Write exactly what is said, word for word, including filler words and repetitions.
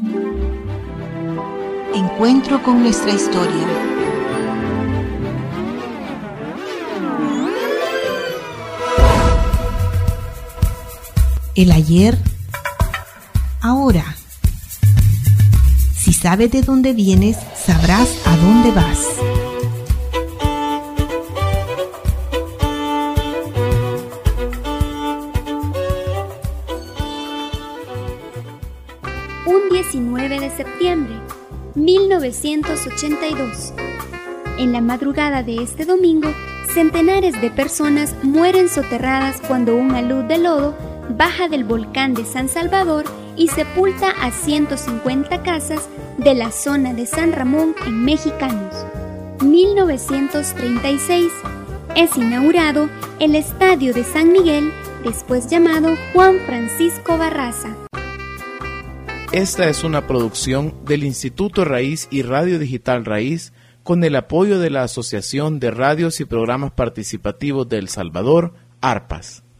Encuentro con nuestra historia. El ayer, ahora. Si sabes de dónde vienes, sabrás a dónde vas. Un diecinueve de septiembre, mil novecientos ochenta y dos. En la madrugada de este domingo, centenares de personas mueren soterradas cuando una luz de lodo baja del volcán de San Salvador y sepulta a ciento cincuenta casas de la zona de San Ramón en Mexicanos. mil novecientos treinta y seis. Es inaugurado el Estadio de San Miguel, después llamado Juan Francisco Barraza. Esta es una producción del Instituto Raíz y Radio Digital Raíz con el apoyo de la Asociación de Radios y Programas Participativos de El Salvador, ARPAS.